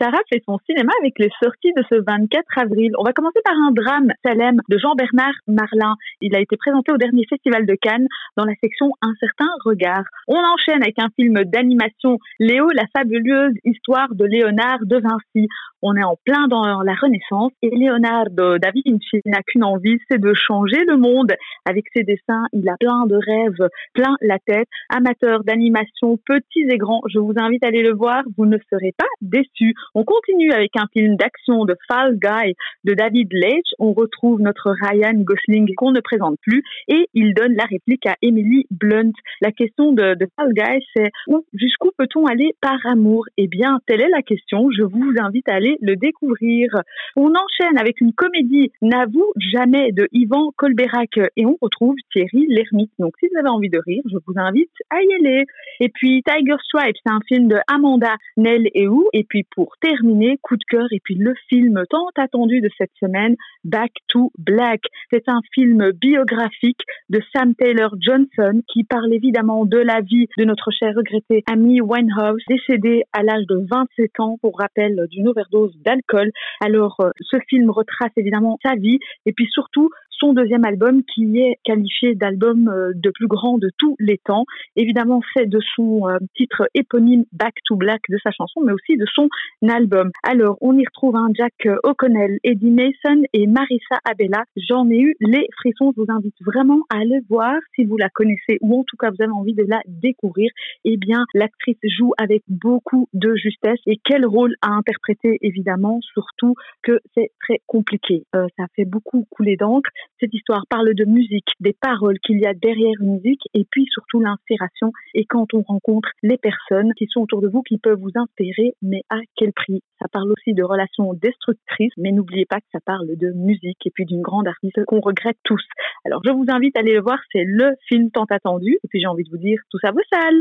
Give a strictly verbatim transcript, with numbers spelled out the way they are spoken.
Sarah fait son cinéma avec les sorties de ce vingt-quatre avril. On va commencer par un drame, Salem, de Jean-Bernard Marlin. Il a été présenté au dernier festival de Cannes dans la section Un certain regard. On enchaîne avec un film d'animation, Léo, la fabuleuse histoire de Léonard de Vinci. On est en plein dans la Renaissance et Leonardo da Vinci n'a qu'une envie, c'est de changer le monde. Avec ses dessins, il a plein de rêves, plein la tête. Amateurs d'animation, petits et grands, je vous invite à aller le voir, vous ne serez pas déçus. On continue avec un film d'action de Fall Guy de David Leitch. On retrouve notre Ryan Gosling qu'on ne présente plus et il donne la réplique à Emily Blunt. La question de, de Fall Guy, c'est où, jusqu'où peut-on aller par amour? Eh bien, telle est la question. Je vous invite à aller le découvrir. On enchaîne avec une comédie N'avoue jamais de Yvan Colberac et on retrouve Thierry Lhermitte. Donc, si vous avez envie de rire, je vous invite à y aller. Et puis, Tiger Stripe, c'est un film de Amanda Nell et Ou. Et puis, pour terminer, coup de cœur, et puis le film tant attendu de cette semaine, Back to Black. C'est un film biographique de Sam Taylor Johnson qui parle évidemment de la vie de notre cher regretté Amy Winehouse, décédée à l'âge de vingt-sept ans, pour rappel, d'une overdose d'alcool. Alors, euh, ce film retrace évidemment sa vie et puis surtout son deuxième album qui est qualifié d'album euh, de plus grand de tous les temps. Évidemment, fait de son euh, titre éponyme Back to Black de sa chanson, mais aussi de son album. Alors, on y retrouve un Jack O'Connell, Eddie Mason et Marissa Abela. J'en ai eu les frissons. Je vous invite vraiment à aller voir si vous la connaissez ou en tout cas vous avez envie de la découvrir. Eh bien, l'actrice joue avec beaucoup de justesse et quel rôle à interpréter, évidemment, surtout que c'est très compliqué. Euh, ça fait beaucoup couler d'encre. Cette histoire parle de musique, des paroles qu'il y a derrière une musique et puis surtout l'inspiration. Et quand on rencontre les personnes qui sont autour de vous, qui peuvent vous inspirer, mais à quel prix? Ça parle aussi de relations destructrices, mais n'oubliez pas que ça parle de musique et puis d'une grande artiste qu'on regrette tous. Alors je vous invite à aller le voir, c'est le film tant attendu. Et puis j'ai envie de vous dire, tout ça vaut sale.